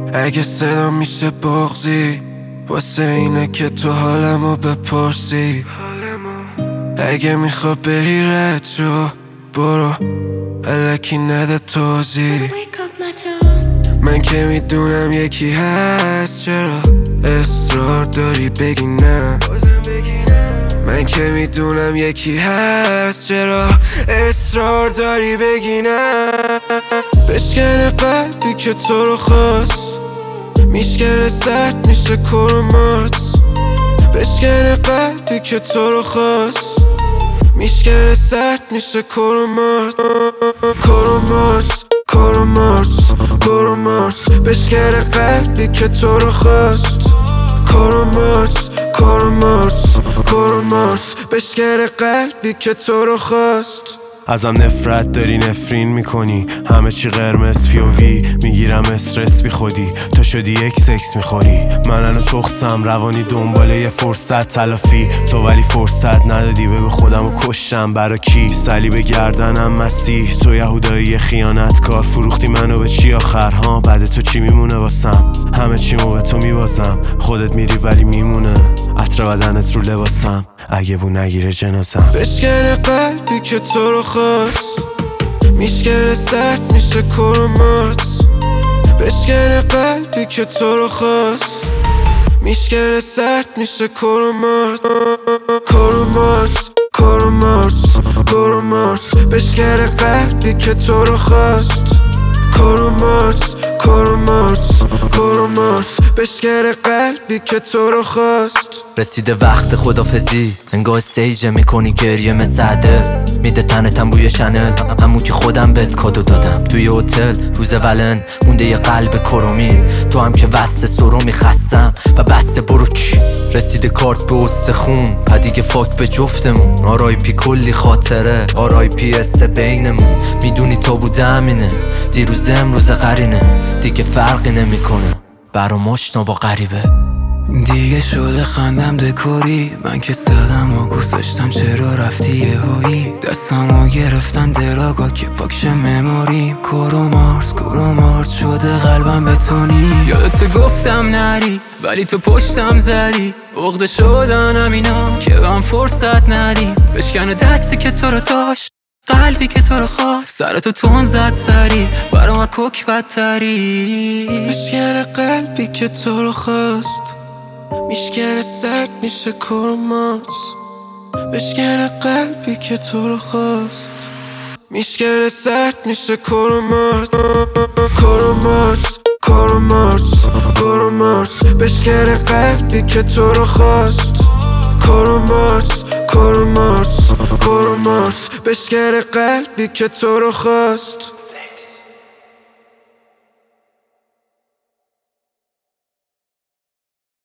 اگه صدا میشه بغضی واسه اینه که تو حالمو بپرسی. اگه میخوا بری رد شو برو، الکی نده توضیح. من که میدونم یکی هست، چرا اصرار داری بگی نه؟ من که میدونم یکی هست، چرا اصرار داری بگی نه؟ بشکنه قلبی که تو رو خواست، میشکنه سرد میشه کرومات. بشکنه قلبی که تو رو خواست، میشکنه سرد میشه کرومات. کرومات کرومات کرومات. بشکنه قلبی که تو رو خواست. کرومات کرومات کرومات. بشکنه قلبی که تو رو خواست. ازم نفرت داری، نفرین میکنی، همه چی قرمز پیووی، میگیرم استرس بی خودی، تو شدی یک سکس میخوری. منو تخصم روانی دنباله یه فرصت تلافی، تو ولی فرصت ندادی. بگو خودمو کشتم برا کی؟ صلیب گردنم مسیح، تو یهودایی خیانتکار، فروختی منو به چی آخر ها؟ بعد تو چی میمونه واسم؟ همه چیمو به تو میبازم، خودت میری ولی میمونه عطر بدنت رو لباسم، اگه بو نگیره جنازم. بشکنه قلبی که تو رو خواست، میشکنه سرد میشه کرومات. بشکنه قلبی که تو رو خواست، میشکنه سرد میشه کرومات. کرومات کرومات کرومات. بشکنه قلبی که تو رو خواست. کرومات کرومات کرومات. بشکنه قلبی که تو رو خواست. رسیده وقت خدافزی، انگاه سیجه میکنی گریه مثل عدل، میده تنتم بوی شنل، همون که خودم بهت کادو دادم توی هتل روز ولن. مونده یه قلب کرومی، تو هم که وسط سرومی خستم و بسته برو کی. رسیده کارت به استخون، پدیگه فاک به جفتمون. آرای پی کلی خاطره، آرای پی اس بینمون. میدونی تا بوده همینه، دیروز امروز قرینه، دیگه فرقی نمیکنه برام آشنا با غریبه. دیگه شده خندم دکوری، من که صدم و گذاشتم چرا رفتی یهویی؟ دستمو گرفتن دراگا که پاکش مموری. کرومارس شده قلبم بتونی. یادت گفتم نری ولی تو پشتم زدی، عقده شدنم اینا که من فرصت ندی. بشکنه دستی که تو رو داشت، قلبی که تو رو خواست، سرتو تون زد سری برام کوک بدتری. بشکنه قلبی که تو رو خواست، میشکنه سرد میشه کرومات. بشکنه قلبی که تو رو خواست، میشکنه سرد میشه کرومات. کرومات کرومات کرومات. بشکنه قلبی که تو رو خواست. کرومات کرومات کرومات. بشکنه قلبی که تو رو خواست.